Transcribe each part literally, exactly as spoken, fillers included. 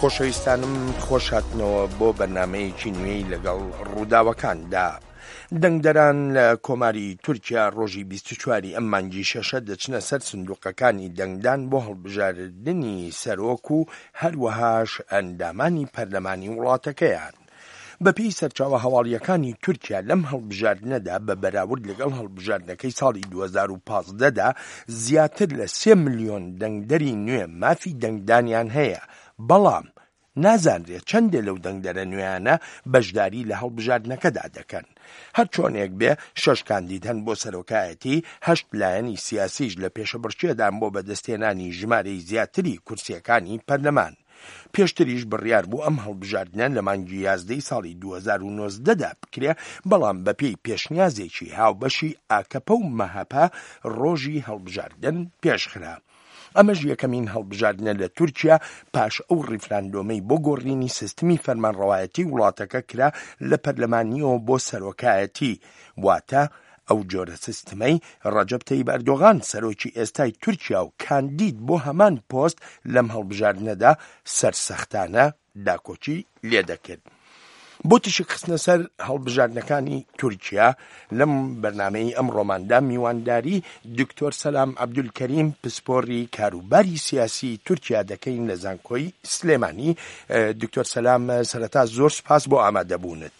خۆشەویستانم خۆش هاتنەوە بۆ بەرنامەیەکی نوێی لەگەڵ ڕووداوەکاندا. دەنگدەران لە کۆماری تورکیا ڕۆژی بیست و چواری ئەم مانگی شەشە دەچنە سەر سندوقەکانی دەنگدان بۆ هەڵبژاردننی سەرۆک و هەروەهاش ئەندامانی پەرلەمانی وڵاتەکەیان. بەپێی سەرچاوە هەواڵیەکانی تورکیا لەم هەڵبژاردنەدا بە بەراورد لەگەڵ هەڵبژاردنەکەی ساڵی دوو هەزار و پانزدەدا زیاتر لە سێ ملیۆن دەنگدەری نوێ مافی دەنگدانیان هەیە، بەڵام نازانرێت چەندێ لەو دەنگدەرە نوێیانە بەشداری لە هەڵبژاردنەکەدا دەکەن. هەر چۆنێک بێ شەش کاندید هەن بۆ سەرۆکایەتی، هەشت لایەنی سیاسیش لە پێشەبڕکێدان بۆ بەدەستێنانی ژمارەی زیاتری کورسیەکانی پەرلەمان. پێشتریش بڕیار بوو ئەم هەڵبژاردنە لە مانگی یازدەی ساڵی دوو هەزار و نۆزدەدا بکرێ، بەڵام بەپێی پێشنیازێکی هاوبەشی ئاکەپە و مەهەپە ڕۆژی هەڵبژاردن پێشخرا. ئەمەش یەکەمین هەڵبژاردنە لە تورکیا پاش ئەو ڕیفراندۆمەی بۆ گۆڕینی سیستمی فەرمانڕەوایەتی وڵاتەکە کرا لە پەرلەمانیەوە بۆ سەرۆکایەتی، واتە ئەو جۆرە سیستمەی ڕەجەب تەیب ئەردۆغان سەرۆکی ئێستای تورکیا و کاندید بۆ هەمان پۆست لەم هەڵبژاردنەدا سەرسەختانە داکۆچی لێ دەکرد. بۆ تشک خستنە سەر هەڵبژاردنەکانی تورکیا لەم بەرنامەی ئەم ڕۆماندا میوانداری دکتۆر سەلام عەبدولکەریم پسپۆڕی کاروباری سیاسی تورکیا دەکەین لە زانکۆی سلێمانی. دکتۆر سەلام، سەرەتا زۆر سپاس بۆ ئامادەبوونت.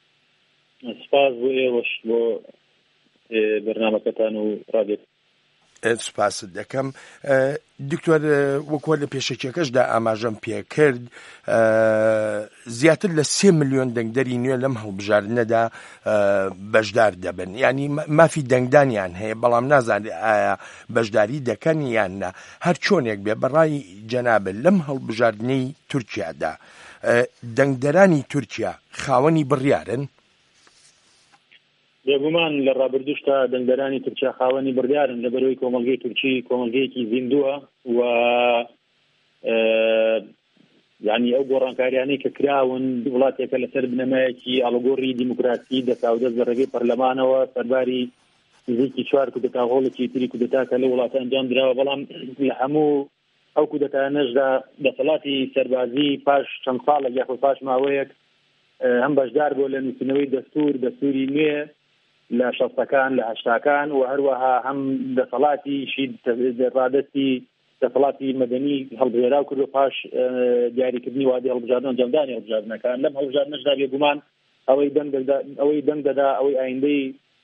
سپاس بۆ ئێوەش بۆ بەرنامەکەتان و ڕادیۆ. سپاست دەکەم. دکتۆر، وەکوە لە پێشەکێکەشدا ئاماژەم پێ کرد، زیاتر لە سێ ملیۆن دەنگدەری نوێ لەم هەڵبژاردنەدا بەشدار دەبن، ینی مافی دەنگدانیان هەیە، بەڵام نازانێت ئایا بەشداری دەکەن یان نە. هەر چۆنێک بێ بەڕای جەنابن لەم هەڵبژاردنەی تورکیادا دەنگدەرانی تورکیا خاوەنی بڕیارن؟ بێگومان لە ڕابردوشتا دەنگدەرانی تورکیا خاوەنی بڕیارن لەبەرەوەی کۆمەڵگەی تورکی کۆمەڵگەیەکی زیندووە و یعنی ئەو گۆڕانکاریانەی کە کراون وڵاتێکە لەسەر بنەمایەکی ئاڵۆگۆڕی دیموکراسی دەساودەست بە ڕێگەی پەرلەمانەوە سەرباری نزیکی چوار کودەتا هۆڵێکی تری کودەتا کە لە وڵاتە ئەنجام درراوە، بەڵام لە هەموو ئەو کودەتانەشدا دەسەڵاتی سەربازی پاش چەند ساڵە یاخود پاش ماوەیەک هەم بەشدار بۆ لە نووسینەوەی دەستور دەستوری نوێ لە شەستەکان لە هەشتاکان و هەروەها هەم دەسەڵاتیشی ڕادەستی دەسەڵاتی مەدەنی هەڵبژێرا و کردو پاش دیاریکردنی وادی هەڵبژاردن ئەنجامدانی هەڵبژاردنەکان. لەم هەڵبژاردنەشدا بێگومان ئەوەی دەنگ دەدا ئەوەی ئایندەی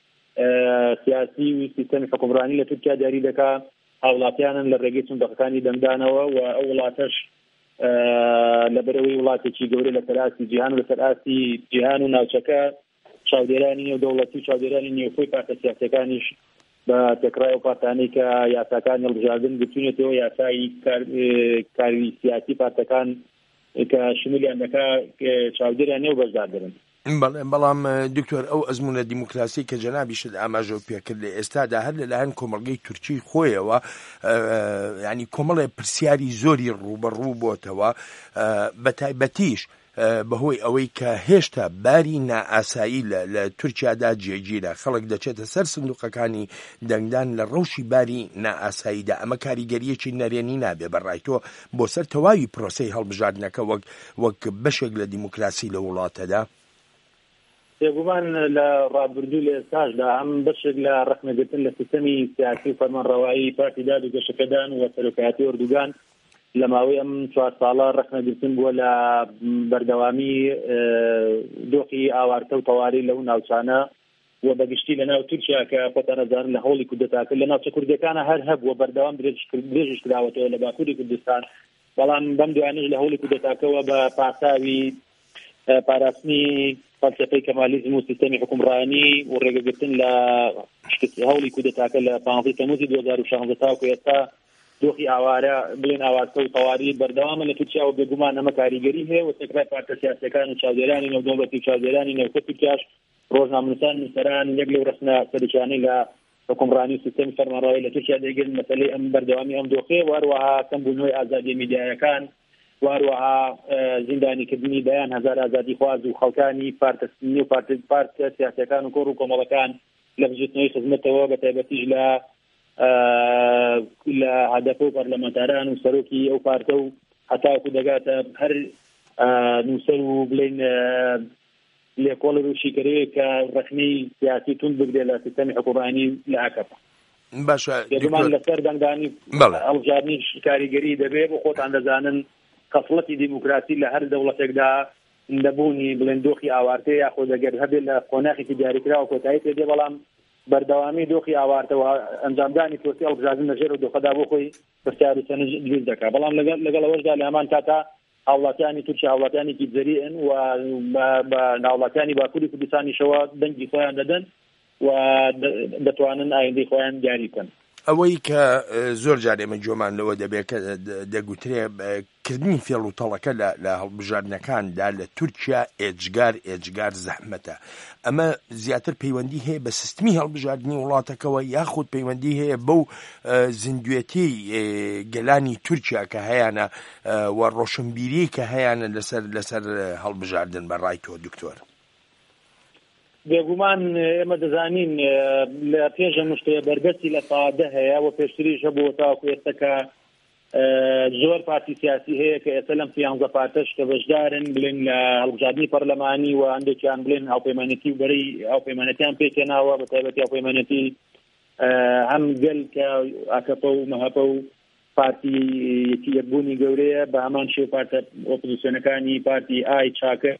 سیاسی و سیستەمی حکومڕانی لە تورکیا دیاری دەکا هاوڵاتیانن لە ڕێگەی سندوقەکانی دەنگدانەوە و ئەو وڵاتەش لەبەرەوەی وڵاتێکی گەورە لە سەراسی جیهان و لە سەراسی جیهان و ناوچەکە چاودێرانی نێو دەوڵەتی و چاودێرانی نێوخۆی پارتە سیاسەکانیش بە تێکڕای و پارتانەی کە یاساکانی هەڵبژاردن بتوانێتەوە یاسایی کاری سیاسی پارتەکان کە شمولیان دەکا چاودێریان نێو بەشدار دەبن. بەڵام دکتۆر، ئەو ئەزمونە دیموکراسی کە جەنابیشت ئاماژە پێکرد لە ئێستادا هەر لەلایەن کۆمەڵگەی تورکی خۆیەوە، ینی کۆمەڵێ پرسیاری زۆری ڕوبەڕوو بۆتەوە، بە تایبەتیش بەهۆی ئەوەی کە هێشتا باری نائاسایی لە تورکیادا جێگیرە، خەڵک دەچێتە سەر سندوقەکانی دەنگدان لە ڕەوشی باری نائاساییدا. ئەمە کاریگەریەکی نەرێنی نابێ بەڕای تۆ بۆ سەر تەواوی پرۆسەی هەڵبژاردنەکە وەک وەک بەشێک لە دیموکراسی لە وڵاتەدا؟ بێگومان لە ڕابردوو لە ئێستاشدا ئەم بەشێک لە ڕەخنەگرتن لە سیستەمی سیاسی و فەرمانڕەوایی پارتی داد و گەشەکەدان و سەرۆکایەتی ئۆردوگان لە ماوەی ئەم چوار ساڵە ڕەخنەگرتن بووە لە بەردەوامی دۆخی ئاوارتە و تەواری لەو ناوچانە و بەگشتی لە ناو تورکیا کە خۆتانەزانن لە هەوڵی کودەتاکە لە ناوچە کوردەکانە هەر هەبووە بەردەوام درێژش کراوەتەوە لە باکووری کوردستان، بەڵام بەم دوایانەش لە هەوڵی کودەتاکەوە بە پاساوی پاراستنی فەلسەفەی کەمالیزم و سیستەمی حکومڕانی و ڕێگەگرتن لە هەوڵی کودەتاکە لە پانزەی تەموزی دوو هەزار و شانزدە تاکو ئێستا دۆخی ئاوارە بڵێن ئاوارتە و تەواری بەردەوامە لە تورکیا و بێگومان ئەمە کاریگەری هەیە و تێکرای پارتە سیاسەکان و چاودێرانی نێودەوڵەتی و چاودێرانی نێوکە تورکیاش ڕۆژنامەنووسان نووسەران یەک لەو ڕەسنە سەرکیانەی لە حکومڕانی و سیستەمی فەرمانڕەوایی لە تورکیا دەیگرن مەسەلەی ئەم بەردەوامی ئەم دۆخێ و هەروەها کەمبوونەوەی ئازادی میدیایەکان و هەروەها زیندانیکردنی بەیان هەزار ئازادی خواز و خەڵکانی پارتەسنی و پارتە سیاسەکان و کۆڕ و کۆمەڵەکان لە بژێتنەوەی خزمەتەوە بە تایبەتیش لە لە هەدەفە و پەرلەمانتاران و سەرۆکی ئەو پارتە و هەتاکو دەگاتە هەر نووسەر و بڵێن لێکۆڵ و شیکەرەیە کە ڕەخنەی سیاسی تون بگرێت لە سیستەمی حکومڕانی لە ئاکەپە. باشە دەگومان لەسەر دەنگدانی هەڵبژاردننی کاریگەری دەبێت بۆ خۆتان دەزانن قەفڵەتی دیموکراسی لە هەر دەوڵەتێکدا نەبوونی بڵێن دۆخی ئاوارتەیە یاخۆ دەگەر هەبێت لە قۆناغێکی دیاریکراوە کۆتایی پێدێ، بەڵام بەردەوامی دۆخی ئاوارتەوە ئەنجامدانی پرۆسی هەڵبژاردن لەژێر و دۆخەدا بۆ خۆی بەستیار و سەنج دروست دەکات. بەڵام لەگەڵ ئەوەشدا لە هەمان کاتا هاوڵاتیانی تورکیا هاوڵاتیانێکی جەریئن و بە ناوڵاتیانی باکووری کوردستانیشەوە دەنگی خۆیان دەدەن و دەتوانن ئایندەی خۆیان دیاری بکەن. ئەوەی کە زۆر جار ئێمە جۆمان لەوە دەبێت کە دەگوترێ کردنی فێڵوتەڵەکە لە هەڵبژاردنەکاندا لە تورکیا ئێجگار ئێجگار زەحمەتە. ئەمە زیاتر پەیوەندی هەیە بە سیستمی هەڵبژاردننی وڵاتەکەەوە یاخود پەیوەندی هەیە بەو زیندوێتی گەلانی تورکیا کە هەیەە و ڕۆشنبیری کە هەیەە لەسەر لەسەر هەڵبژاردن بەڕای تۆ دکتۆر؟ بێگومان ئێمە دەزانین لە پێشە مشتەیە بەرگەستی لە سادە هەیە و پێشتریش هەبوو تاکو ئێستاکە زۆر پارتی سیاسی هەیە کە ئێستا لەم پێنجە پارتەش کە بەشدارن بڵێن لە هەڵبژاردننی پەرلەمانی و هەندێکیان بڵێن هاوپەیمانەتی و بەرەی هاوپەیمانەتیان پێکێناوە بە تایبەتی هاوپەیمانەتی هەم گەل کە ئاکەپە و مەهەپە و پارتی یەکبوونی گەورەیە بە هەمان شێو پارتە ئۆپۆزیسیۆنەکانی پارتی ئای چاکە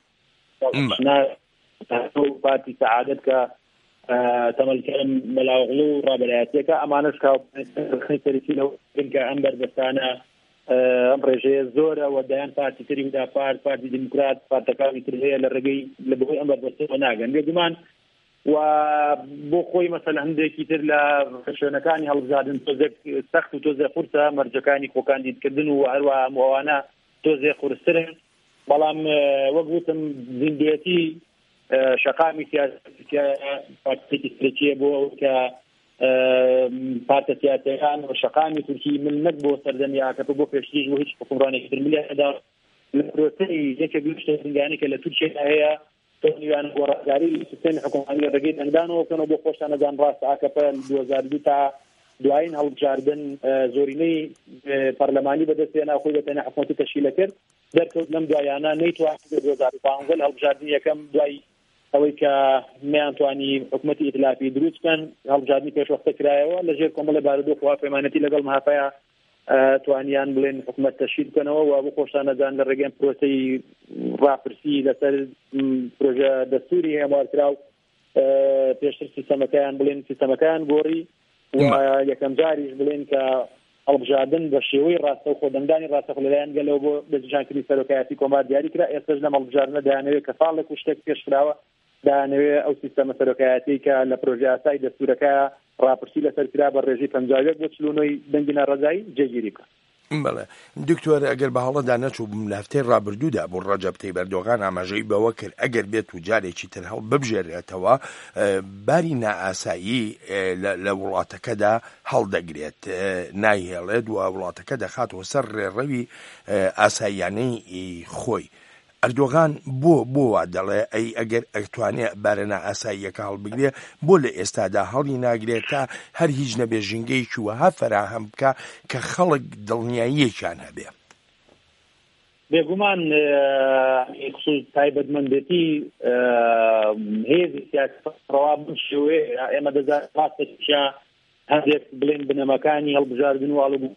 پارتی سەعادەت کە تەمەلکەرم بەلاوغڵ و ڕابەرایەتەکە ئەمانش کاوسەرکی لەوکە ئەم بەربەستانە ئەم ڕێژەیە زۆرە و دایان پارتی تری ودا پارت پارتی دیموکرات پارتەکانی تر هەیە لە ڕێگەی لە بەهۆی ئەم بەربەستەوە ناگەن بێگومان و بۆ خۆی مەسەلە هەندێکی تر لە شوێنەکانی هەڵبژاردن تۆزێک سەخت و تۆزێ قورسە مەرجەکانی خۆکان دیتکردن و هەروە ئەوانە تۆزێ قورسترن، بەڵام وەک گوتم زیندوێتی شقامی سیاسی استراتیجی بۆ کە پارتە سیاسیەکان و شقامی تورکی ملمەت بۆ سەردەمی ئاکەپە بۆ پێشتریش بۆ هیچ حکومڕانێکی تر ملیەدا لە پرۆسەی یەکێک لە شتەنگانی کە لە تورکیا هەیە تۆنیوان گۆڕانکاری سیستەمی حکومڕانی ڕێگەی دەنگدانەوە بکەنەوە بۆ خۆشانەدان ڕاستە ئاکەپە دوو هەزار و دوو تا دوایین هەڵبژاردن زۆرینەی پەرلەمانی بەدەستێنا خۆی بەتەنە حکومەتی تەشکیلە کرد دەرکەوت لەم دوایانە نەیتوانێت دوو هەزار و پانزە هەڵبژاردننی یەکەم دوای ئەوەی کە نەیانتوانی حکومەتی ئیتلافی دروست بکەن هەڵبژاردننی پێشوەختە کرایەوە لەژێر کۆمەڵە بارودۆخ و هاوپەیمانەتی لەگەڵ مەهەپەیە توانیان بڵێن حکومەت تەشکیل بکەنەوە و بۆ خۆشانەدان لە ڕێگەی پرۆسەی ڕاپرسی لەسەر پرۆژە دەستوری هێمارکراو پێشتر سیستەمەکەیان بڵێن سیستەمەکەیان گۆڕی و یەکەم جاریش بڵێن کە هەڵبژاردن بە شێوەی ڕاستە و خۆدەنگدانی ڕاستە لەلایەن گەلەوە بۆ دەستنیشانکردنی سەرۆکایەتی کۆمار دیاری کرا. ئێستاش لەم هەڵبژاردنە دەیانەوێت کە ساڵێک و شتێک پێشکراوە دەیانەوێت ئەو سیستەمە سەرۆکایەتی کە لە پرۆژە ئاسایی دەستورەکە ڕاپرسی لەسەر کرا بە ڕێژەی پەنجاوێک بۆ چلونەوەی دەنگی ناڕەزایی جێگیری بکە. بەڵێ دکتۆر، ئەگەر بە هەڵەدا نەچوو لە هەفتەی ڕابردوودا بۆ ڕەجەب تەیب ئەردۆغان ئاماژەی بەوە کرد ئەگەر بێت و جارێکی تر هەڵ ببژێرێتەوە باری نائاسایی لە وڵاتەکەدا هەڵدەگرێت، نایهێڵێت و وڵاتەکە دەخاتەوە سەر ڕێڕەوی ئاساییانەی خۆی. ئەردۆغان بۆ بۆ وا دەڵێ ئەی ئەگەر ئەتوانێت بارە نائاساییەکە هەڵبگرێ بۆ لە ئێستادا هەڵی ناگرێت تا هەر هیچ نەبێ ژینگەیەکی وەها فەراهەم بکە کە خەڵک دڵنیاییەکیان هەبێ. بێگومان خصوص تایبەتمەندێتی هێزی سیاسی ڕەوا بم شێوێ ئێمە دەزانین ڕاستەکیشە هەندێک بڵێن بنەمەکانی هەڵبژاردن و هەڵبوو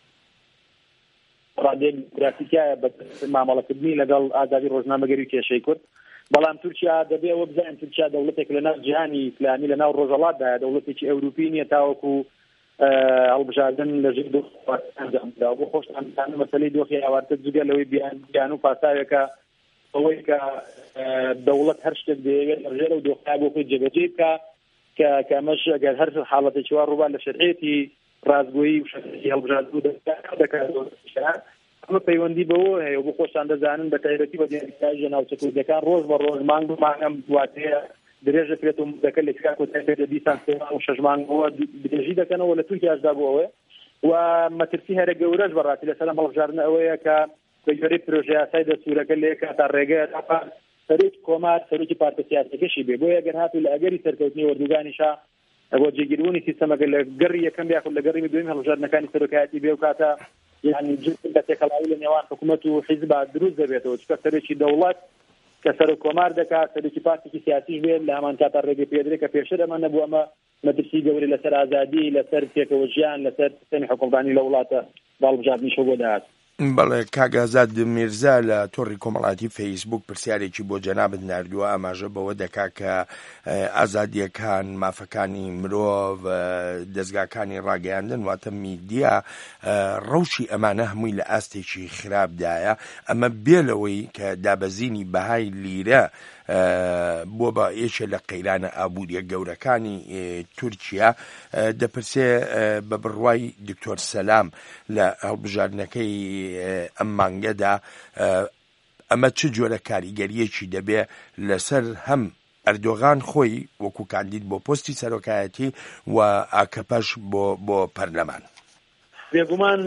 دیموکراتیکایە بە مامەڵەکردنی لەگەڵ ئازادی ڕۆژنامەگەری و کێشەی کورد، بەڵام تورکیا دەبێ ئەوە بزانین تورکیا دەوڵەتێک لە ناو جیهانی ئیسلامی لە ناو ڕۆژهەڵاتدایە دەوڵەتێکی ئەوروپی نیە تاوەکو هەڵبژاردن لەژێر دۆخدا بۆ خۆشتان مەسەلەی دۆخی ئاوارتە جگە لەوەی بیان و پاساوێکە ئەوەی کە دەوڵەت هەر شتێک دەیەوێت لەژێر و دۆخیا بۆ خۆی جێبەجێ بکە کە کەمەش ئەگەر هەر حاڵەتێکی وا ڕووبا لە شەرعێتی ڕازگۆیی و شەکری هەڵبژاردن دەکات. ئەمە پەیوەندی بەوە هەیە بۆ خۆشان دەزانن بە تایبەتی بە دیاریکراوی ناوچە کوردەکان ڕۆژ بە ڕۆژ مانگ و مانگەم دواتەیە درێژە پێێت و دەکە لە چکا کۆتای لە دیسان سێمان و شەژمانگەوە درێژی دەکەنەوە لە تورکیاشدا بۆەوە و مەترسی هەرە گەورەش بەڕاستی لەسەر هەڵبژاردن ئەوەیە کە بە گوێرەی پرۆژە یاسای دەستورەکە لێ کاتا ڕێگە سەرۆکی کۆمار سەرۆکی پارتە سیاسیەکەشی بێ بۆیە گەر هاتوو لە ئەگەری سەرکەوتنی وەردوگانیشا بۆ جێگیربوونی سیستەمەکە لە گەڕی یەکەم یاخود لە گەڕی دوێم هەڵبژاردنەکانی سەرۆکایەتی بێ و کاتە یعنی لە تێکەڵاوی لە نێوان حکوومەت و حیزب دروست دەبێتەوە چکە سەرۆکی دەوڵەت کە سەر کۆمار دەکات سەرۆکی پارتێکی سیاسیش بێت لە هەمان کاتە ڕێگە پێدرێت کە پێشتر ئەمە نەبوو ئەمە مەترسی گەورەی لەسەر ئازادی لەسەر پێکەوە ژیان لەسەر سیستەمی حکومڕانی لە وڵاتە باڵبژاردنیشە بۆ دەهات. بەڵێ کاگازاد میرزا لە تۆڕی کۆمەڵاتی فەیسبوک پرسیارێکی بۆ جەنابت ناردووە ئاماژە بەوە دەکا کە ئازادیەکان مافەکانی مرۆڤ دەستگاکانی ڕاگەیاندن واتە میدیا ڕەوشی ئەمانە هەمووی لە ئاستێکی خراپدایە ئەمە بێلەوەی کە دابەزینی بەهای لیرە بۆ بە یەکێ لە قەیرانە ئابوووریە گەورەکانی تورکیا دەپرسێ بە بڕوای دکتۆر سەلام لە هەڵبژاردنەکەی ئەم مانگەدا ئەمە چ جۆرە کاریگەریەکی دەبێ لەسەر هەم ئەردۆغان خۆی وەکو کاندید بۆ پۆستی سەرۆکایەتی و ئاکەپەش بۆ بۆ پەرلەمان. بێگومان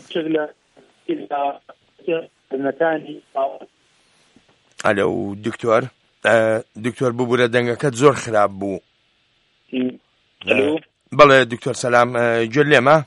ئەلۆ دکتۆر دکتۆر ببوورە دەنگەکەت زۆر خراپ بوو. بەڵێ دکتۆر سەلام گوێ لێمە؟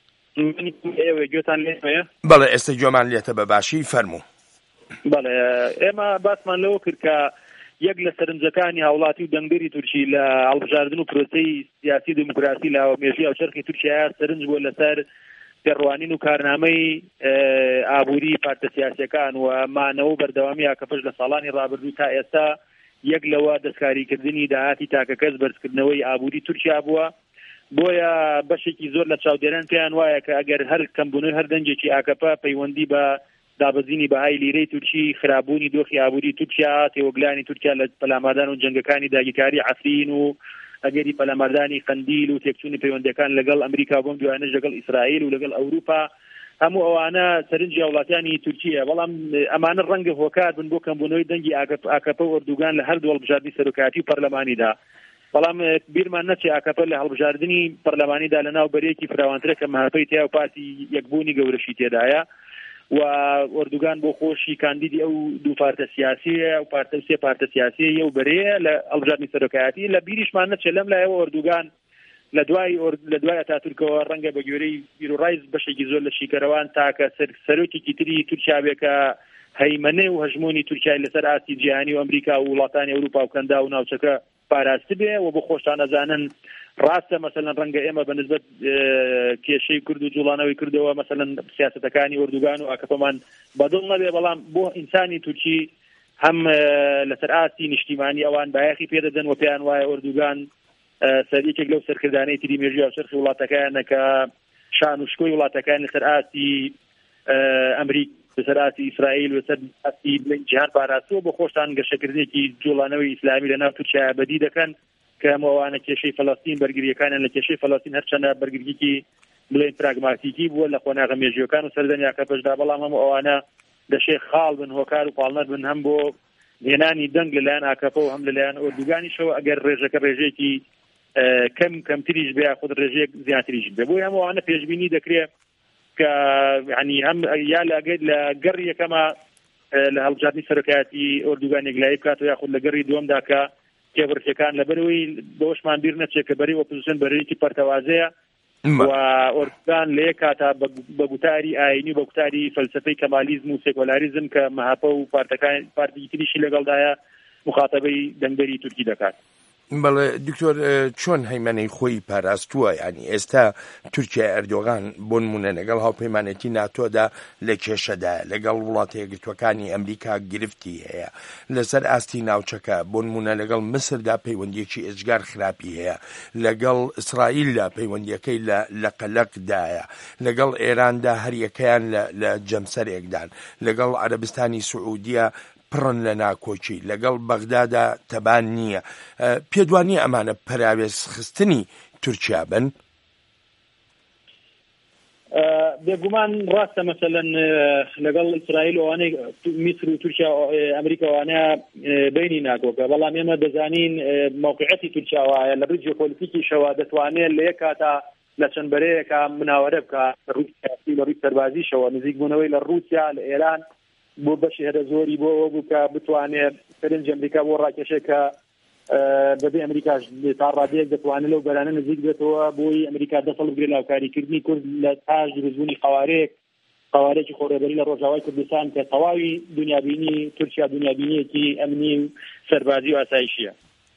بەڵێ ئێستا گوێمان لێتە بە باشی فەرموو. بەڵێ ئێمە باسمان لەوە کرد کە یەک لە سەرنجەکانی هاوڵاتی و دەنگدەری تورکی لە هەڵبژاردن و پرۆسەی سیاسی دموکراسی لە مێژووی هاوچەرخی تورکیا سەرنج بووە لەسەر پێڕوانین و کارنامەی ئابووری پارتە سیاسیەکان و مانەوە بەردەوامی ئاکەپەش لە ساڵانی ڕابردوو تا ئێستا یەک لەوە دەستکاریکردنی داهاتی تاکە کەس بەرزکردنەوەی ئابووری تورکیا بووە. بۆیە بەشێکی زۆر لە چاودێران پێیان وایە کە ئەگەر هەر کەمبوونەوەی هەر دەنگێکی ئاکەپە پەیوەندی بە دابەزینی بەهای لیرەی تورکی خراببوونی دۆخی ئابووری تورکیا تێوەگلانی تورکیا لە پەلاماردان و جەنگەکانی داگیرکاری عەفرین و ئەگەری پەلاماردانی قەندیل و تێکچوونی پەیوەندەکان لەگەڵ ئەمریکا بۆم دوایانەش لەگەڵ ئیسرائیل و لەگەڵ ئەوروپا هەموو ئەوانە سەرنجی وڵاتیانی تورکیە. بەڵام ئەمانە ڕەنگە هۆکار بن بۆ کەمبوونەوەی دەنگی ئاکەپە و ئەردوگان لە هەردوو هەڵبژاردننی سەرۆکایەتی و پەرلەمانیدا. بەڵام بیرمان نەچێ ئاکەپە لە هەڵبژاردننی پەرلەمانیدا لەناو بەرێکی فراوانترە کە مەهاپەی تیا و پارتی یەکبوونی گەورەشی تێدایە و ئەردوگان بۆ خۆشی کاندیدی ئەو دوو پارتە سیاسیە و پارتە سێ پارتە سیاسیە و بەرەیە لە هەڵبژاردننی سەرۆکایەتی. لە بیریشمان نەچێ لەم لایەوە ئەردوگان لە دوای لە دوای ئەتاتورکەوە ڕەنگە بە گوێرەی بیرۆڕایز بەشێکی زۆر لە شیکەرەوان تاکە سەرۆکێکی تری تورکیا بێ کە هەیمەنەی و هەژمۆنی تورکیای لەسەر ئاستی جیهانی و ئەمریکا و وڵاتانی ئەوروپا و کەندا و ناوچەکە پاراست بێ و بۆ خۆشتان ئەزانن ڕاستە مەسەلەن ڕەنگە ئێمە بە نسبەت کێشەی کورد و جوڵانەوەی کردەوە مەسەلەن سیاسەتەکانی ئەردوگان و ئاکەپەمان بەدڵ نەبێ بەڵام بۆ ئینسانی تورکی هەم لەسەر ئاستی نیشتیمانی ئەوان بایەخی پێدەدەن و پێیان وایە ئەردوگان سەرێکێک لەو سەرکردانەی تری مێژووی هاوچەرخی وڵاتەکانە کە شان و شکۆی وڵاتەکان لەسەر ئاستی ئەمریکا لەسەر ئاستی ئیسرائیل و لەسەر ئاستی جیهان پاراستووە بۆ خۆشتان گەشەکردنێکی جوڵانەوەی ئیسلامی لەناو تورکیا بەدی دەکەن کە ئەوانە کێشەی فەڵەستین بەرگریەکانیان لە کێشەی فەڵەستین هەرچەندە بەرگریەکی بڵێن پراگماتیکی بووە لە خۆناغە مێژوویەکان و سەردەمی ئاکەپەشدا بەڵام هەموو ئەوانە دەشێ خاڵ بن هۆکار و پاڵنەر بن هەم بۆ هێنانی دەنگ لەلایەن ئاکەپە و هەم لەلایەن ئەردوگانیشەوە ئەگەر ڕێژەکە ڕێژێکی کەم کەمتریش بێ خود ڕێژێک زیاتریش بێ. بۆی هەموو ئەوانە پێشبینی دەکرێت کە ینی هەم یا لە گەڕ یەکەمە لە هەڵبژاردننی سەرۆکایەتی ئەردوگان یەکلایی بکاتەوە یاخود لە گەڕی دووەمدا کە کێبڕکەکان لەبەرەوەی بەوەشمان بیر نەچێت کە بەری ئۆپۆزیسیۆن بەرەیەکی پەرتەوازەیە و ئەردوگان لە یەک کاتا بە گوتاری ئاینی بە گوتاری فەلسەفەی کەمالیزم و سێکۆلاریزم کە مەهاپە و پارتەکان پارتی تریشی لەگەڵدایە مخاتەبەی دەنگدەری تورکی دەکات. بەڵێ دکتۆر چۆن هەیمەنەی خۆی پاراستووە ینی ئێستا تورکیا ئەردۆغان بۆ نمونە لەگەڵ هاوپەیمانەتی ناتۆدا لە کێشەدا لەگەڵ وڵاتە یەکگرتوەکانی ئەمریکا گرفتی هەیە لەسەر ئاستی ناوچەکە بۆ نمونە لەگەڵ مسردا پەیوەندیەکی ئێجگار خراپی هەیە لەگەڵ ئیسرائیلدا پەیوەندیەکەی لە قەلەقدایە لەگەڵ ئێراندا هەریەکەیان لە جەمسەرێکدان لەگەڵ عەرەبستانی سعودیە پڕن لە ناکۆچی لەگەڵ بەغدادا تەبان نییە. پێدوانی ئەمانە پەراوێز خستنی تورکیا بن؟ بێگومان ڕاستە مەسەلەن لەگەڵ ئیسرائیل ئەوانەی میسر و تورکیا ئەمریکا ئەوانەیە بینی ناکۆکە بەڵام ئێمە دەزانین موقعەتی تورکیا وایە لە ڕووی جیۆپۆلیتیکیشەوە دەتوانێت لە یەک کاتا لە چەند بەرەیەکە مناوەرە بکە ڕووی سیاسی لە ڕووی سەربازیشەوە نزیک بوونەوەی لە رووسیا لە ئێران بۆ بەشی هەرە زۆری بۆ ئەوە بوو کە بتوانێت سەرنج ئەمریکا بۆ ڕاکێشێکە بەبێ ئەمریکاش تا ڕادەیەک دەتوانێت لەو بەرانە نزیک بێتەوە بۆی ئەمریکا دەسەڵ بگرێت لاوکاریکردنی کورد لە تاژ دروستبوونی قەوارەیەک قوارێکی خۆڕێبەری لە ڕۆژاوای کوردستان کە تەواوی دنیابینی تورکیا دنیابینیەکی ئەمنی و سەربازی و ئاسایشیە.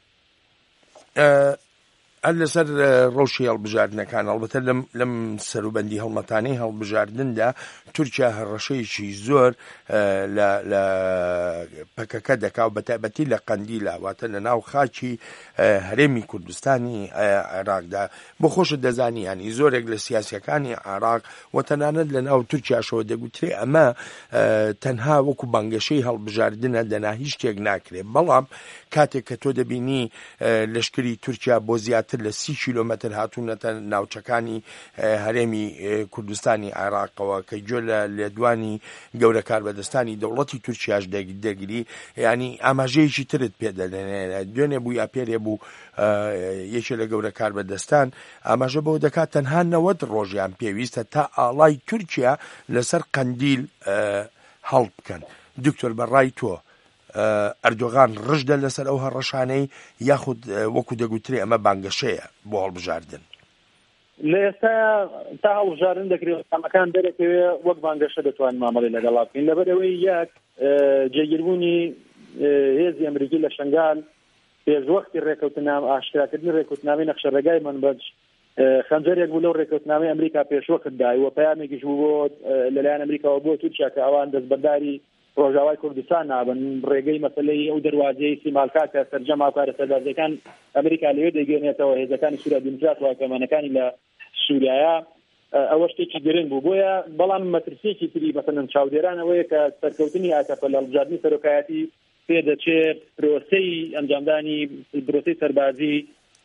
هەر لەسەر ڕۆژی هەڵبژاردنەکان ئەڵبەتە لەم لەم سەروبەندی هەڵمەتانەی هەڵبژاردندا تورکیا هەڕەشەیەکی زۆر لە پەکەکە دەکا و بەتایبەتی لە قەندیلە واتە لە ناو خاکی هەرێمی کوردستانی عێراقدا بۆ خۆشت دەزانی ینی زۆرێک لە سیاسیەکانی عێراق و تەنانەت لە ناو تورکیاشەوە دەگوترێ ئەمە تەنها وەکو بانگەشەی هەڵبژاردنە دەنا هیچ شتێک ناکرێت بەڵام کاتێک کە تۆ دەبینی لەشکری تورکیا بۆ زیاتر لە سی کیلۆمەتر هاتوونەتە ناوچەکانی هەرێمی کوردستانی عێراقەوە کە گوێ لە لێدوانی گەورە کاربەدەستانی دەوڵەتی تورکیاش دەگیری ینی ئاماژەیەکی ترت پێدەدەنێ دوێنێ بوو یا پێرێ بوو یەکێ لە گەورە کاربەدەستان ئاماژە بەوە دەکات تەنها نەوەت ڕۆژیان پێویستە تا ئاڵای تورکیا لەسەر قەندیل هەڵ بکەن. دکتۆر بەڕای تۆ ئەردۆغان ڕژدە لەسەر ئەو هەڕەشانەی یاخود وەکو دەگوترێ ئەمە بانگەشەیە بۆ هەڵبژاردن؟ لە ئێستا تا هەڵبژاردن دەکرێت ئەمەکان دەرەکەوێ وەک بانگەشە دەتوانین مامەڵی لەگەڵا بکەین لەبەرەوەی یەک جێگیربوونی هێزی ئەمریکی لە شنگال پێشوەختی ڕێکەوتنام ئاشکراکردنی ڕێکەوتنامەی نەخشەڕێگای منبەج خەنجەرێک بوو لەو ڕێکەوتنامەی ئەمریکا پێشوەخت دای و پەیامێکیش بوو لەلایەن ئەمریکاوە بۆ تورکیا کە ئەوان دەستبەرداری ڕۆژاوای کوردستان نابن ڕێگەی مەسەلەی ئەو دەواازەی سیمالکاتە سەرجەما کارە سەردارجەکان ئەمریکا لەوێ دەگەێنێتەوە هێزەکانی سووریا دیموکرات و هاوکەمانەکانی لە سووریایە ئەوە شتێکی گرنگ بوو بۆیە بەڵام مەترسیێکی تری مەسەلەن چاودێرانەوەیە کە سەرکەوتنی ئاکەفە لە هەڵبژاردنی سەرۆکایەتی پێدەچێت پرۆسەی ئەنجامدانی پرۆسەی سەربازی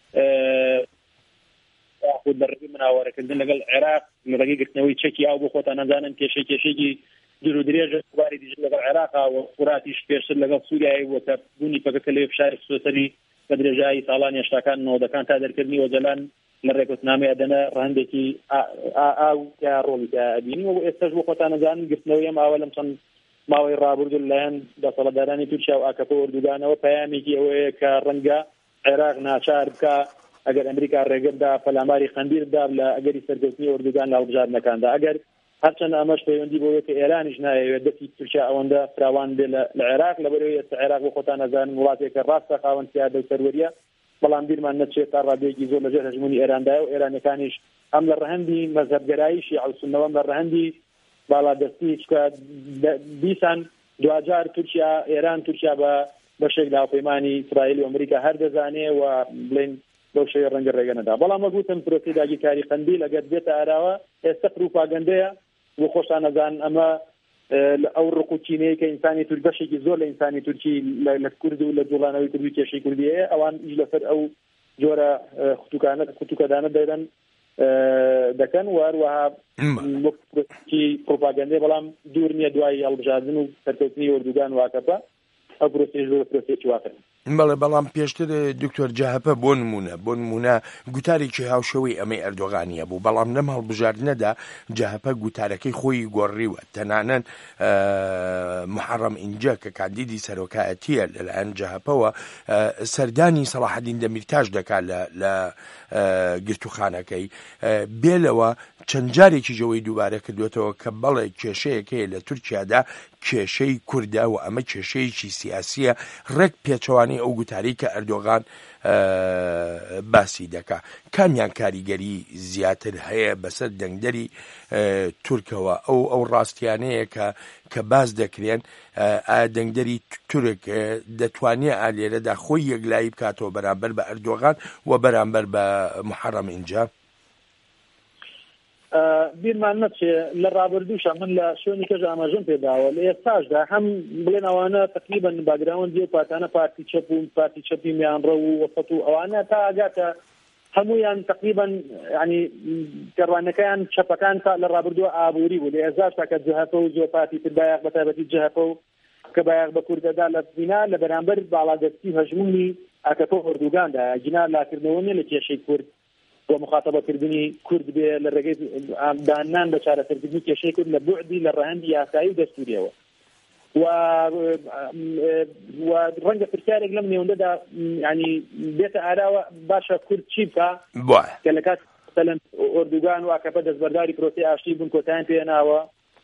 خود بەڕێگەی مناوەرەکردن لەگەڵ عێراق لە ڕێگەی گرتنەوەی چەکی ئاو بۆ خۆتان نەزانن کێشەی کێشێکی جر و درێژە کوباری دیژ لەگەڵ عێراقا و فوراتیش پێشتر لەگەڵ سووریای بۆ تا بوونی پەکەکە لەوێ فشاری سوسەری بە درێژایی ساڵانی هێشتاکان نۆدەکان تا دەرکردنی وەجەلان لە ڕێکوتنامەیە دەنە ڕەهندێکی ئاو یا ڕۆڵی ئەبینی و ئێستاش بۆ خۆتان نەزانن گرتنەوەی ئەم ئاوە لەم چەند ماوەی ڕابردوو لەلایەن دەسەڵاتدارانی تورکیا و ئاکەفە وەردوگانەوە پەیامێکی ئەوەیە کە ڕەنگە عێراق ناچار بکە ئەگەر ئەمریکا ڕێگەدا پەلاماری خەندیردا لە ئەگەری سەرکەوتنی وەردوگان لە هەڵبژاردنەکاندا ئەگەر هەرچەند ئەمەش پەیوەندی بۆیە کە ئێرانیش نایەوێت دەستی تورکیا ئەوەندە فراوان بێ لە عێراق لەبەرەوەی ئێستا عێراق بۆ خۆتان نەزانن وڵاتێکە ڕاستە خاوەن سیادە و سەروەریە بەڵام بیرمان نەچێت تا ڕادەیەکی زۆر لەژێر هەژمونی ئێراندایە و ئێرانەکانیش هەم لە ڕەهەندی مەزهەبگەرایی شیعە و سوننەوە لە ڕەهەندی باڵادەستی چکە دیسان دوجار تورکیا ئێران تورکیا بە بەشێک لە هاوپەیمانی ئیسرائیل و ئەمریکا هەر دەزانێ و بڵێن بەو شێوە ڕەنگە ڕێگە نەدا بەڵام وەگوتم پرۆسی داگیرکاری قەندیل ئەگەر بێتە ئاراوە ئێستا پروپاگەندەیە بۆ خۆشان نەزان ئەمە ئەو ڕقوچینەیە کە ئینسانی تور بەشێکی زۆر لە ئینسانی تورکی لە کورد و لە جوڵانەوەی کوردی کێشەی کوردیەیە ئەوان ئیش لەسەر ئەو جۆرە خوتوکانە خوتوکەدانە دەیرن دەکەن و هەروەها وەکتی پروپاگەندەیە بەڵام دوور نییە دوای هەڵبژاردن و سەرکەوتنی وەردوگان و ئاکەفە ئەو پرۆسەی زۆر پرۆسەیەکی واقعی بەڵێ بەڵام پێشتر دکتۆر جاهەپە بۆ نمونە بۆ نمونە گوتارێکی هاوشەوەی ئەمەی ئەردۆغانیە بوو بەڵام لەم هەڵبژاردنەدا جاهەپە گوتارەکەی خۆی گۆڕیوە تەنانەت محەڕەم ئینجا کە کاندیدی سەرۆکایەتیە لەلایەن جاهەپەوە سەردانی سەلاحەدین دەمیرتاش دەکات لە گرتوخانەکەی بێلەوە چەند جارێکی ژەوەی دووبارە کردوێتەوە کە بەڵێ کێشەیەکەیە لە تورکیادا کێشەی کوردە و ئەمە کێشەیەکی سیاسیە ڕێک پێچەوانی ئەو گوتاری کە ئەردۆغان باسی دەکا کامیان کاریگەری زیاتر هەیە بەسەر دەنگدەری تورکەوە ئەو ئەو ڕاستیانەیە کە کە باز دەکرێن ئایا دەنگدەری تورک دەتوانێت ئالێرەدا خۆی یەکلایی بکاتەوە بەرامبەر بە ئەردۆغان و بەرامبەر بە محەڕەم ئینجا؟ بیرمان نەچێ لە ڕابردووشە من لە شوێنی کەژ ئاماژەم پێداوە لە ئێستاشدا هەم بڵێن ئەوانە تقریبا باگراوەندی و پاتانە پارتی چەپ و پارتی چەپی میانڕە و وەفەت و ئەوانە تا ئاگاتە هەمویان تقریبا ینی گەڕوانەکەیان چەپەکان تا لە ڕابردووە ئابووری بوو لە ئێزار تاکە جەهەپە و زۆر پارتی تر بایەق بەتایبەتی جەهەپە و کە بایەق بە کوردەدا لە بنا لە بەرامبەر باڵادەستی هەژمونی ئاکەفە وەردوگاندا گینا لاکردنەوە نیە لە کێشەی کورد بۆ مخاتەبەکردنی کورد بێ لە ڕێگەی دانان بە چارەسەرکردنی کێشەی کورد لە بوعدی لە ڕەهەندی یاسایی و دەستوریەوە و و ڕەنگە پرسیارێک لەم نێوەندەدا ینی بێتە ئاراوە باشە کورد چی بکە کە لە کات مەسەلەن ئۆردوگان و ئاکەفە دەستبەرداری پرۆسی ئاشتی بوون کۆتاییان پێهێناوە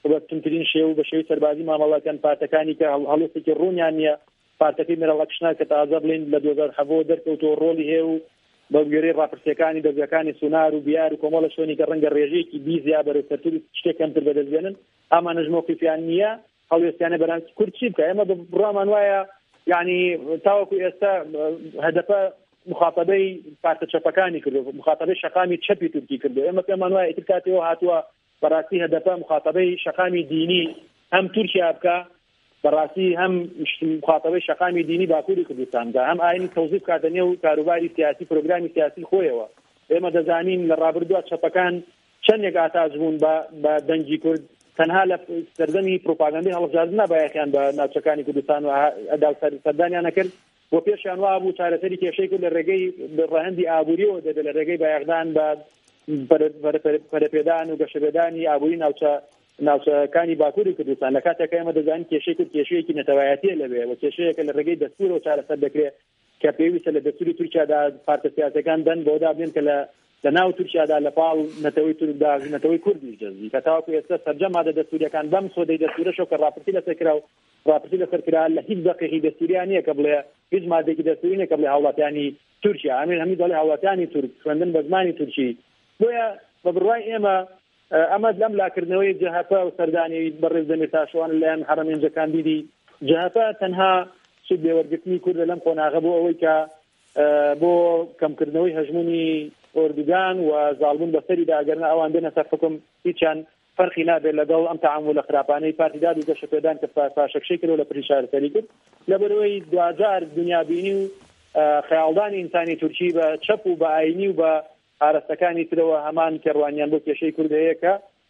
بەتونترین شێو بە شێوی سەربازی مامەڵەکان پارتەکانی کە هەڵوێستێکی ڕوونیان نییە پارتەکەی مێرەڵەکشنا کە تازە بڵین لە دوو هەزار و سەڤ دەرکەوتەوە ڕۆڵی هەیە و بە گوێرەی ڕاپرسیەکانی دەستگاکانی سونار و بیار و کۆمەڵە شوێنی کە ڕەنگە ڕێژەیەکی بیزیا بەرەو سەرتوری شتێک کەمتر بەدەستێنن ئامانەش مۆقیفیان نییە هەڵوێستیانە بەران کورد چی بکە ئێمە بڕامان وایە یعنی تاوەکو ئێستا هەدەفە مخاطبەی پارتە چەپەکانی کردو مخاطبەی شەقامی چەپی تورکی کردو ئێمە پێمان وایە ئیتر کاتێەوە هاتووە بەڕاستی هەدەفە مخاطبەی شەقامی دینی هەم تورکیا بکە بەڕاستی هەم مخاطبەی شەقامی دینی باکووری کوردستاندا هەم ئاینی تەوزیف کاتە نێو کاروباری سیاسی پرۆگرامی سیاسی خۆیەوە ئێمە دەزانین لە ڕابردووە چەپەکان چەندێک ئاتاژ بوون بە دەنگی کورد تەنها لە سەردەمی پرۆپاگاندەی هەڵبژاردن نەبایەکیان بە ناوچەکانی کوردستان و ئەدا سەردانیان نەکرد بۆ پێشیان وا بوو چارەسەری کێشەی کرد لە ڕێگەی ڕەهەندی ئابووریەوە دەبێت لە ڕێگەی بایەغدان بە پەرەپێدان و گەشەبێدانی ئابووری ناوچە ناوچەکانی باکووری کوردستان لە کاتێک ئێمە دەزانین کێشەی کرد کێشەیەکی نەتەوایەتیە لەبێ و کێشەیەکە لە ڕێگەی دەستورەوە چارەسەر دەکرێت کە پێویستە لە دەستوری تورکیادا پارتە سیاسەکان دەن بۆدا بێن کە لە لە ناو تورکیادا لە پاڵ نەتەوەی تورکدا نەتەوەی کوردی جەزی کە تاوەکو ئێستا سەرجەمادە دەستوریەکان بەم سۆدەی دەستورەشەوە کە ڕاپرسی لەسەر کرا و ڕاپرسی لەسەر کرا لە هیچ دەقیقی دەستوریان نییە کە بڵێ هیچ مادێکی دەستوری نییە کە بڵێ هاوڵاتیانی تورکیا ئەمێ هەمی دەڵێ هاوڵاتیانی تورک خوێندن بە زمانی تورکی بۆیە بە بڕوای ئێمە ئەمە لەم لاکردنەوەی جەهەپە و سەردانی بەڕێز دەمێتاشوان لەلایەن حرەمێنجەکان دیدی جەهەپە تەنها سود بێوەرگرتنی کورد لەم قۆناغە بۆ ئەوەی کە بۆ کەمکردنەوەی هەژمونی ئۆردوگان و زاڵبوون بەسەری داگەرنە ئەوان بێنە سەر حکم هیچیان فەرقی نابێت لەگەڵ ئەم تەعامولە خراپانەی پارتیداد و گەشەپێدان کە پاشەکشەی کردەوە لە پڕی شارەسەری کرد لەبەرەوەی دوجار دنیابینی و خەیاڵدانی ئینسانی تورکی بە چەپ و بە ئاینی و بە ئاراستەکانی ترەوە هەمان کێڕوانیان بۆ کێشەی کوردەیە کە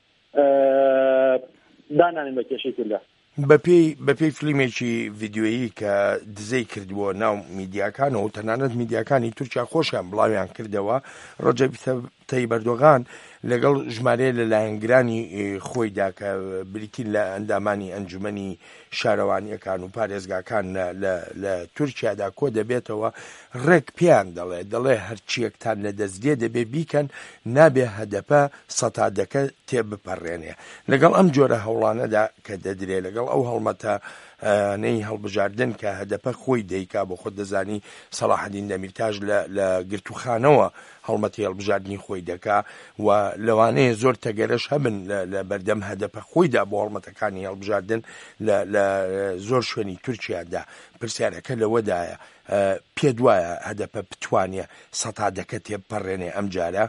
دانانن بە کێشەی کوردە بەپێی بەپێی فیلمێکی ڤیدیۆیی کە دزەی کردووە ناو میدیاکانەوە و تەنانەت میدیاکانی تورکیا خۆشیان بڵاویان کردەوە ڕەجەب تەیب ئەردۆغان لەگەڵ ژمارەیە لە لایەنگرانی خۆیدا کە بریتین لە ئەندامانی ئەنجومەنی شارەوانیەکان و پارێزگاکان لە تورکیادا کۆ دەبێتەوە ڕێک پێیان دەڵێ دەڵێ هەرچیەکتان لە دەستێ دەبێ بیکەن نابێ هەدەپە سەتادەکە تێبپەڕێنێ لەگەڵ ئەم جۆرە هەوڵانەدا کە دەدرێ لەگەڵ ئەو هەڵمەتە نەی هەڵبژاردن کە هەدەپە خۆی دەیکا بۆ خۆت دەزانی سەلاحەدین دەمیرتاژ لە گرتوخانەوە هەڵمەتی هەڵبژاردننی خۆی دەکا و لەوانەیە زۆر تەگەرەش هەبن لە بەردەم هەدەپە خۆیدا بۆ هەڵمەتەکانی هەڵبژاردن لە زۆر شوێنی تورکیادا پرسیارەکە لەوەدایە پێ دوایە هەدەپە بتوانێ سەتادەکە تێبپەڕێنێ ئەم جارە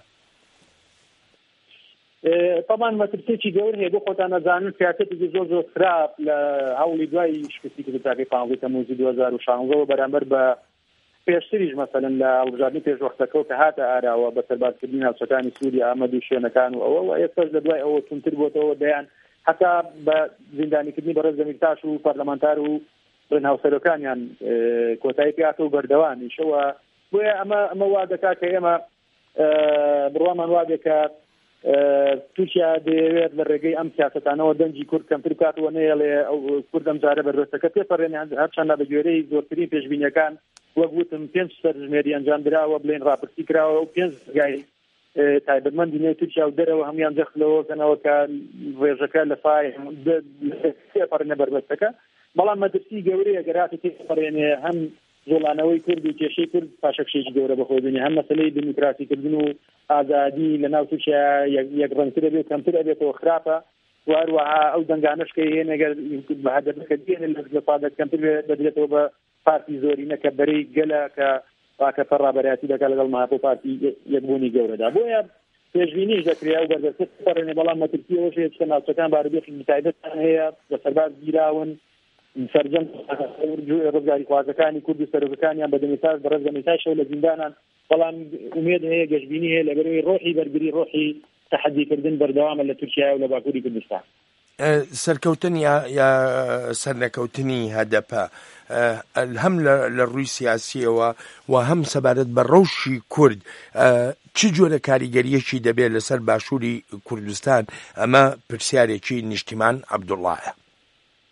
طبعا مەترسێکی گەور هەیە بۆ خۆتان نەزانن سیاسەتێکی زۆر زۆر خراپ لە هەوڵی دوای شکستی کردوتاکەی پانزدەی تەمووزی دوو هەزار و شانزە بەرامبەر بە پێشتریش مەسەلەن لە هەڵبژاردننی پێشوەختەکەەوە کە هاتە ئاراوە بە سەربازکردنی ناوچەکانی سووری ئامەد و شوێنەکان و ئەوە و ئێستاش لە دوای ئەوە تونتر بۆتەوە دەیان حتا بە زیندانیکردنی بەڕێز دەمیرتاش و پەرلەمانتار و هاوسەرەکانیان کۆتایی پیاکە و بەردەوامیشەوە بۆیە ئەمە ئەمە وا دەکات کە ئێمە بڕوامان وا دێت کە تورکیا دەیەوێت لە ڕێگەی ئەم سیاسەتانەوە دەنگی کورد کەمتر بکاتەوە نەیەڵێ ئەو کورد ئەم جارە بەردەستەکە پێپەڕێنێ هەرچەندە بە گوێرەی زۆرترین پێشبینیەکان وەک گوتم پێنج سەرژمێری ئەنجام درراوە بڵێن ڕاپرسی کراوە و پێنج گای تایبەتمەندی نێو تورکیا و دەرەوە هەمویان جەخلەوە کەنەوە کە ڕێژەکە لە فای پێپەڕێنە بەردەستەکە بەڵام مەترسی گەورەیە گەراتی تێپەڕێنێ هەم زۆڵانەوەی کورد و کێشەی کورد پاشەکشێکی گەورە بەخۆی بێنێ هەم مەسەلەی دیموکراسیکردن و ئازادی لە ناو تورکیا یەک ڕەنگتر دەبێت و کەمتر دەبێتەوە خراپە و هەروەها ئەو دەنگانەشکە هەیە ئەگەر بە هەدەفەکە دێنێ لە پادەت کەمتر دەبێتەوە بە پارتی زۆرینە کە بەرەی گەلە کە ڕاکەپە ڕابەرایەتی دەکات لەگەڵ ماپۆ پارتی یەکبوونی گەورەدا بۆیە پێشبینیش دەکرێت و بەردەست پەڕێنێ بەڵام مەترسیەوەش هەیە چکە ناوچەکان بارودۆخی تایبەتیان هەیە بە سەرباز گیراون سەرجەم ڕزگاری خوازەکانی کورد و سەرۆکەکانیان بە دەمیرتاش بە ڕێز دەمیرتاشەوە لە زیندانان بەڵام ئومێد هەیە گەشتبینی هەیە لەبەرەوەی ڕۆحی بەرگری ڕۆحی تەحەدیکردن بەردەوامە لە تورکیا و لە باکووری کوردستان سەرکەوتن یا سەرنەکەوتنی هەدەپە هەم لە ڕووی سیاسیەوە و هەم سەبارەت بە ڕەوشی کورد چ جۆرە کاریگەریەکی دەبێت لەسەر باشووری کوردستان ئەمە پرسیارێکی نیشتیمان عەبدوڵڵایە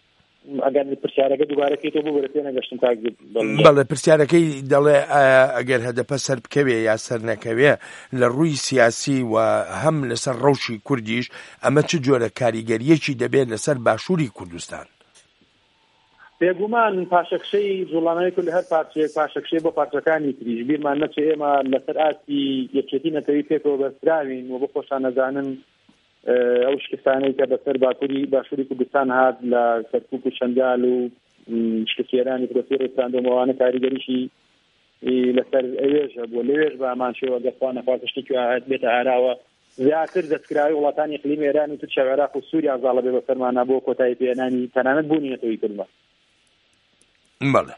ئەگەر پرسیارەکە دووبارەکەیتەوە بۆ بەرە پێ نەگەشتم کاک بەڵێ پرسیارەکەی دەڵێ ئەگەر هەدەپە سەر بکەوێ یا سەر نەکەوێ لە ڕووی سیاسی و هەم لەسەر ڕەوشی کوردیش ئەمە چ جۆرە کاریگەریەکی دەبێت لەسەر باشووری کوردستان؟ بێگومان پاشەکشەی جوڵانەوەی کورد هەر پارچەیەک پاشەکشەی بۆ پارچەکانی تریش بیرمان نەچێ ئێمە لەسەر ئاستی یەکێتی نەتەوەی پێکەوە بەستراوین و بۆ خۆشان نەزانن ئەو شکستانەی کە بەسەر باکووری باشووری کوردستان هات لە کەرکووک و شەنگال و شکستێرانی پرۆسیۆری ڕاندۆمەوانە کاریگەریشی لەسەر ئەوێژە بۆ لەوێژ بە ئامانشەوە گەخوا نەخواتە شتێکی بێتە ئاراوە زیاتر دەستکراوی وڵاتانی ئیقلیمی ئێران و تورکیا و عێراق و سووریا زاڵە بێ بەسەرمانە بۆ کۆتایی پێهێنانی تەنانەت بوونی نەتەوەی کردمە. بەڵێ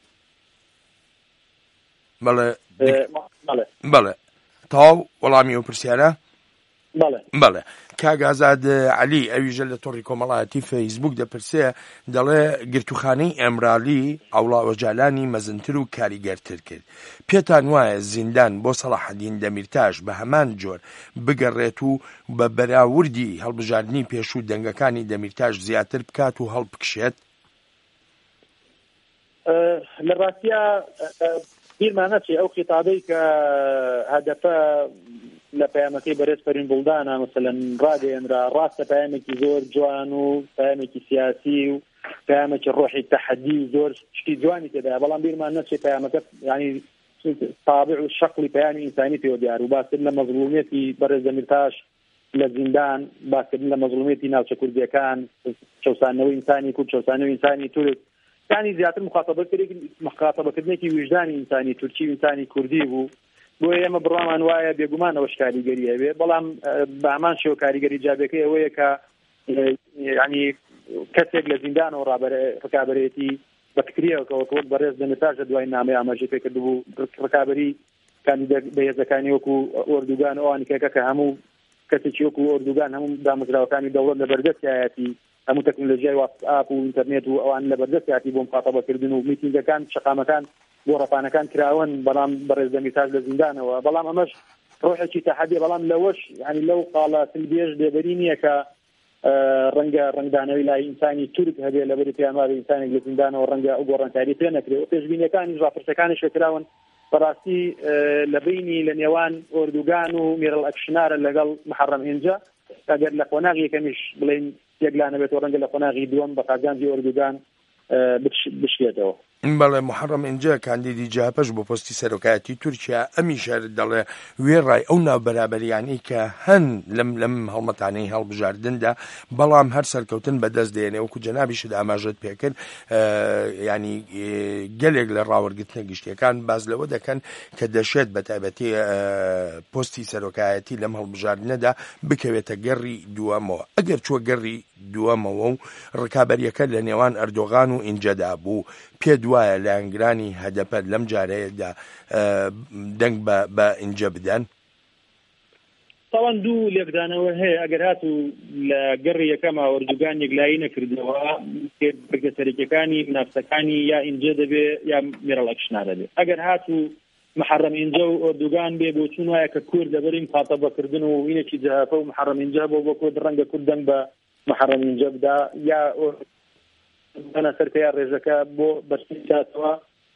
بەڵێ بەڵێ بەڵێ تەواو وەڵامی ئەو پرسیارە؟ بەڵێ بەڵێ کاک ئازاد عەلی ئەویژە لە تۆڕی کۆمەڵایەتی فەیسبوک دەپرسێ دەڵێ گرتوخانەی ئەمرالی ئەوڵاوەجالانی مەزنتر و کاریگەرتر کرد. پێتان وایە زیندان بۆ سەلاحەدین دەمیرتاش بە هەمان جۆر بگەڕێت و بە بەراوردی هەڵبژاردننی پێشوو دەنگەکانی دەمیرتاش زیاتر بکات و هەڵبکشێت؟ لە ڕاستیە بیرمان نەچێ ئەو خیتابەی کە هەدەفە لە پەیامەکەی بەرز پەرین بڵدانە مەسەلەن ڕادێنرا ڕاستە پەیامێکی زۆر جوان و پەیامێکی سیاسی و پەیامێکی ڕۆحی تەحەدی و زۆر شتی جوانی تێدایە بەڵام بیرمان نەچێ پەیامەکە ینی تابع و شەقڵی پەیامی ئینسانی پێوە دیار و باسکردن لە مەظلومیەتی بەرز دەمیرتاش لە زیندان باسکردن لە مەظلومیەتی ناوچە کوردیەکان چەوسانەوەی ئینسانی کورد چەوسانەوەی ئینسانی تورک ثاني زیاتر مخاطبەکردنێکی وجدانی ئینسانی تورکی و ئینسانی کوردی بوو بۆ ئێمە بڕوامان وایە بێگومان ئەوەش کاریگەریە بێ بەڵام بە هەمان شێوە کاریگەری جابەکەی ئەوەیە کە ینی کەسێک لە زیندانەوە ڕکابەرێتی بەکتریەوەکەوە وەک بەڕێز دەمیرتاش لە دوای نامەی ئاماژەی پێ کردبوو ڕکابەری بەهێزەکانی وەکو ئۆردوگان ئەوانی کێکە کە هەموو کەسێکی وەکو ئۆردوگان هەموو دامەزراوەکانی دەوڵەت لە بەردەستایەتی هەموو تەکنۆلۆژیای واتسئاپ و ئینتەرنێت و ئەوان لە بەردەستیاتی بۆ مخاطبەکردن و میتینگەکان شەقامەکان بۆ ڕەپانەکان کراون بەڵام بەڕێز دەمیرتاش لە زیندانەوە بەڵام ئەمەش ڕۆحێکی تەحەدی بەڵام لەوەش ینی لەو قاڵە سلبێژ دێبەری نییە کە ڕەنگە ڕنگدانەوەی لای ئینسانی تورک هەبێ لەبەری پێیانواری ئینسانێک لە زیندانەوە ڕەنگە ئەو گۆڕانکاری پێ نەکرێت و پێشبینیەکانی ڕاپرسەکانی شێکراون بەڕاستی لە بینی لە نێوان ئۆردوگان و میرڵ ئەکشنارە لەگەڵ محەڕەم هێنجە ئەگەر لە قۆناغی یەکەمیش بڵێن یەکلانە بێت و ڕەنگە لە قۆناغی دووەم بە قازانجی ئۆردوگان بشکێتەوە. بەڵێ محەڕەم ئینجا کاندیدی جاپەش بۆ پۆستی سەرۆکایەتی تورکیا ئەمیشار دەڵێ وێڕای ئەو ناوبەرابەریانەی کە هەن لەم لەم هەڵمەتانەی هەڵبژاردندا بەڵام هەر سەرکەوتن بەدەست دێنێ وەکو جەنابیشت ئاماژەت پێکرد ینی گەلێک لە ڕاوەرگرتنە گشتیەکان باز لەوە دەکەن کە دەشێت بە تایبەتی پۆستی سەرۆکایەتی لەم هەڵبژاردنەدا بکەوێتە گەڕی دووەمەوە ئەگەر چووە گەڕی دووەمەوە و ڕکابەریەکە لە نێوان ئەردۆغان و ئینجەدا بوو پێ دوایە لایەنگرانی هەدەپە لەم جارەیەدا دەنگ بە ئینجە بدەن؟ تاوان دوو لێکدانەوە هەیە ئەگەر هات و لە گەڕی یەکەما ئۆردوگان یەکلایی نەکردەوە بەرگە سەرەکیەکانی ناوچەکانی یا ئینجە دەبێ یا میرڵ ئەکشنا دەبێ ئەگەر هات و محەڕەم ئینجە و ئۆردوگان بێ بۆ چون وایە کە کورد دەبەرین مخاطبەکردن و ئینێکی جاپە و محەڕەم ئینجە بۆ بۆ کورد ڕەنگە کورد دەنگ بە محەڕەم ئینجە بدا یا بەنە سەرکەیا ڕێژەکە بۆ بەرسیاتەوە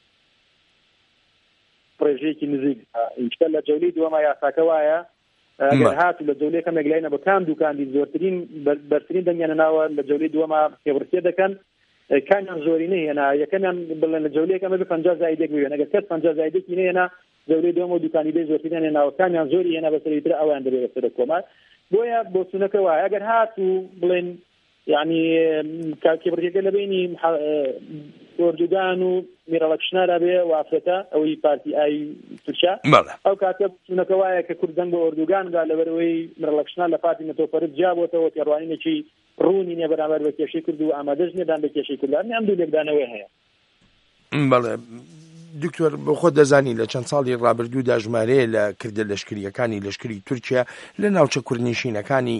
ڕێژەیەکی نزیک ئینشتا لە جەولەی دووەمە یاساکە وایە ئەگەر هات لە جەولەی کەمێک لایەنە بە کام دووکاندی زۆرترین بەرترین دەنگیانە ناوە لە جەولەی دووەمە پێبڕکێ دەکەن کامیان زۆری نهێنا یەکەمیان بڵێن لە جەولەی کەمە بە پەنجا زایدێک بوێن ئەگەر کەس پەنجا زایدێکی نهێنا جەولەی دووەمە دووکانی بێ زۆرترین هێناوە کامیان زۆری هێنا بەسەریتر ئەویان دەبێت بەسەر کۆمار بۆیە بۆ چوونەکە وایە ئەگەر هات و بڵێن يعني كبرية لبيني أردوغان وميرال أكشنارا بيه وافرتا أو بارتي أي ترشا أو كاتب سنكوايا ككردان بأردوغان قال لبروي ميرال أكشنار لفاتي نتوفرد جاب وتو تيرواني نشي روني نبرامر بكيشي كردو أمادجني دان بكيشي كردو أمي عمدو لك دانوي هيا بله دکتۆر بۆ خۆ دەزانی لە چەند ساڵی ڕابردوودا ژمارەیە لە کردە لەشکریەکانی لەشکری تورکیا لە ناوچە کوردنشینەکانی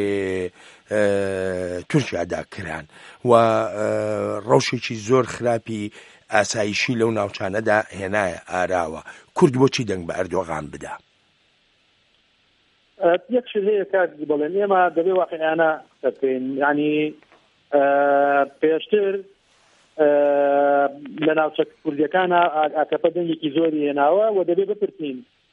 تورکیادا کران و ڕەوشێکی زۆر خراپی ئاسایشی لەو ناوچانەدا هێنایە ئاراوە کورد بۆچی دەنگ بە ئەردۆغان بدا؟ یەک شت هەیە کاک بڵێن ئێمە دەبێ واقعیانە بکەین یعنی پێشتر لە ناوچە کوردیەکانە ئاکەپە دەنگێکی زۆری هێناوە و دەبێ بپرسین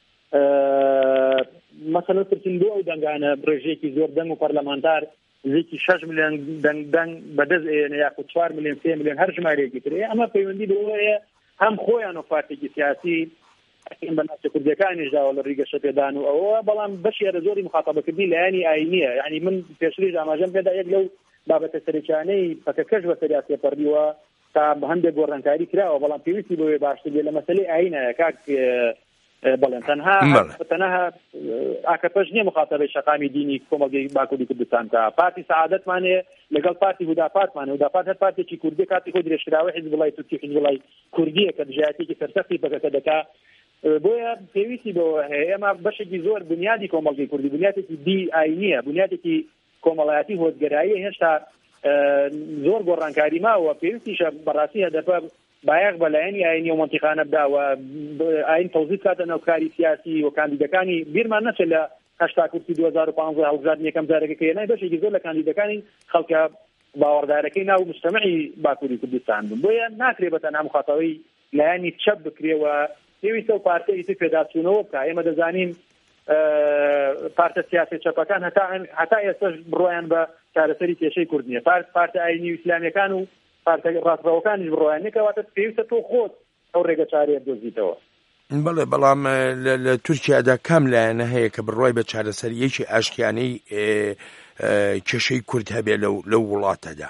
مەسەلە پرسین بۆ ئەو دەنگانە ڕێژەیەکی زۆر دەنگ و پەرلەمانتار زیکی شەش ملیۆن دەنگ دەنگ بەدەست ئێنە یاخود چوار ملیۆن سێ ملیۆن هەر ژمارەیەکی ترێ ئەمە پەیوەندی بەوەیە هەم خۆیان و پارتێکی سیاسی بە ناوچە کوردیەکانیشداوە لە ڕیگەشە پێدان و ئەوە بەڵام بەشێرە زۆری مخاتەبەکردنی لایەنی ئاینیە یعنی من پێشتریش ئاماژەم پێدا یەک لەو بابەتە سەرچانەی پەکەکەش بە سەریا سێپەڕیوە تا هەندێک گۆڕانکاری کراوە بەڵام پێویستی بۆیە باشتر بێ لە مەسەلەی ئاینایە کاک بەڵێن تەنها تەنها ئاکەپەش نییە مخاتەبەی شەقامی دینی کۆمەڵگەی باکووری کوردستان تا پارتی سەعادەتمانەیە لەگەڵ پارتی هوداپارتمانە هوداپارت هەر پارتێکی کوردی کاتی خۆی درێژکراوە حیزبوڵای تورکی حیزبوڵای کوردیە کە دژایەتێکی سەرسەختی پەکەکە دەکا بۆیە پێویستی بەوە هەیە ئێمە بەشێکی زۆر بنیادی کۆمەڵگەی کوردی بنیادێکی دی ئاینیە بنیادێکی کۆمەڵایەتی هۆزگەرایی هێشتا زۆر گۆڕانکاری ماوە پێویستیشە بەڕاستی هەدەفە بایەق بەلایەنی ئاینی و مەنتیقانە بداوە ئاین تەوزیع کاتە نەوکاری سیاسی و کاندیدەکانی بیرمان نەچێت لە هەشتا کورسی دوو هەزار و پانزدە هەڵبژاردن یەکەم جارێکە کە هێنای بەشێکی زۆر لە کاندیدەکانی خەڵکە باوەڕدارەکەی ناو مجتەمەعی باکووری کوردستان بوون بۆیە ناکرێت بەتەنها مخاتەوەی لایەنی چەپ بکرێەوە پێویستە و پارتەی تر پێداچوونەوە بکە ئێمە دەزانین پارتە سیاسی چەپەکان هەتا ئێستاش بڕۆیان بە چارەسەری کێشەی کوورد نییە پارتە ئاینی و ئیسلامیەکان و پارتە ڕاستڕەوەکانیش بڕۆیانێکەواتە پێویستە تۆ خۆت ئەو ڕێگە چارەیە بدۆزیتەوە. بەڵێ بەڵام لە تورکیادا کام لایەنە هەیە کە بڕۆی بە چارەسەریەکی ئاشتیانەی کێشەی کورد هەبێ لەو وڵاتەدا.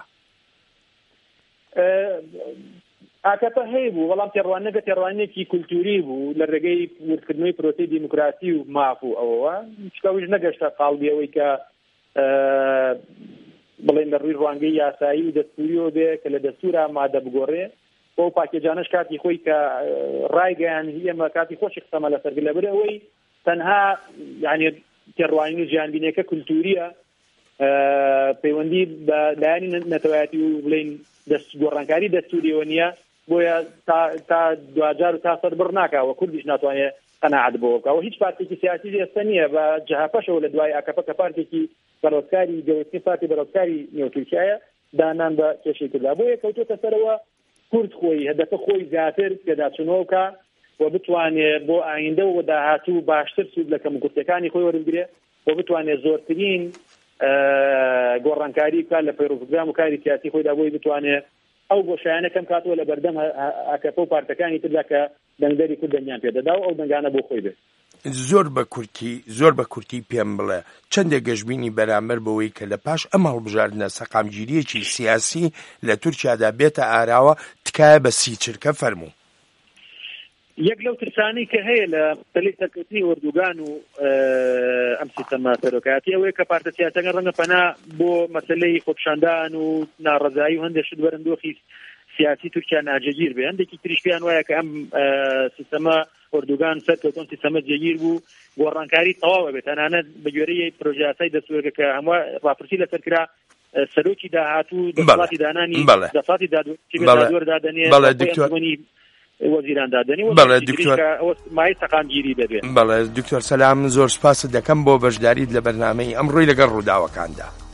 ئاکەپە هەیە بوو بەڵام تێڕوانەکە تێڕوانێکی کولتوری بوو لە ڕێگەی وردکردنەوەی پرۆسی دیموکراسی و ماف و ئەوەوە چکەویش نەگەشتە قاڵبیەوەی کە بڵێن لە ڕووی ڕوانگەی یاسایی و دەستوریەوە بێ کە لە دەستورا مادە بگۆڕێ بۆ پاکێجانەش کاتی خۆی کە ڕایگەیان ئێمە کاتی خۆشی قسەمە لەسەر لەبەرەوەی تەنها یعنی تێڕوانی و ژیانبینیەکە کولتوریە پەیوەندی بە لایەنی نەتەوایەتی و بڵێن گۆڕانکاری دەستوریەوە نییە بۆیە تا دوجار و تا سەد بڕ ناکەوە کوردیش ناتوانێت قەناعەت بۆ بکەوە هیچ پارتێکی سیاسی ئێستا نییە بە جەهاپەشەوە لە دوای ئاکەپە کە پارتێکی بەڕۆزکاری گەورەترین پارتی بەڕۆزکاری نێوتورکیایە دانان بە کێشەی کردا بۆیە کەوتۆتە سەرەوە کورد خۆی هەدەفە خۆی زیاتر پێداچوونەوە بکە و بتوانێت بۆ ئایندە و داهاتوو باشتر سوود لە کەموکورتەکانی خۆی وەربگرێ و بتوانێت زۆرترین گۆڕانکاری بکات لە پەیڕۆپرۆگرام و کاری سیاسی خۆیدا بۆی بتوانێت ئەو گۆشایانە کەم کاتوە لە بەردەم ئاکەپە و پارتەکانی تردا کە دەنگدەری کورد دەنگیان پێدەدا و ئەو دەنگانە بۆ خۆی بێت. زۆر بە کورتی زۆر بە کورتی پێم بڵێ چەندێک گەشتبینی بەرامبەر بەوەی کە لە پاش ئەم هەڵبژاردنە سەقامگیریەکی سیاسی لە تورکیادا بێتە ئاراوە تکایە بە سی چرکە فەرموو. یەک لەو ترسانی کە هەیە لە مەسەلەی سەرکەوتنی ئوردوگان و ئەم سیستەمە سەرۆکایەتی ئەوەیە کە پارتە سیاسەکان ڕەنگە پەنا بۆ مەسەلەی خۆپیشاندان و ناڕەزایی و هەندێک شت بەرەندۆخی سیاسی تورکیا ناجێگیر بێ هەندێکی تریش پێیان وایە کە ئەم سیستەمە ئوردوگان سەرکەوتن سیستەمە جێگیر بوو گۆڕانکاری تەواوە بێت تەنانەت بە گوێرەی پرۆژە یاسای دەستوەرگە کە هەموو ڕاپرسی لەسەر کرا سەرۆکی داهاتوو دەسەڵاتی دانانی دەسەڵاتی دادوەردادنێ وەزیران دادنی بەڵێ دکتۆر مای سەقامگیری دەبێت. بەڵێ دکتۆر سەلام زۆر سپاست دەکەم بۆ بەشداریت لە بەرنامەی ئەمڕۆی لەگەڵ ڕووداوەکاندا.